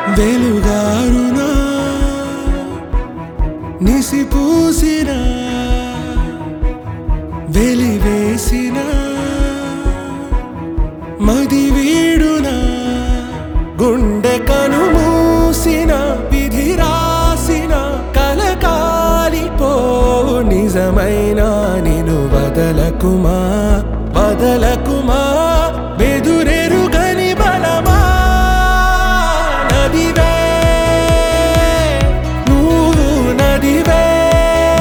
వెలుగారునా నిసిపూసిన వెలివేసిన మది వీడునా గుండె కనుమూసిన విధి రాసిన కలకాలిపో నిజమైన నిను వదలకుమా వదలకుమా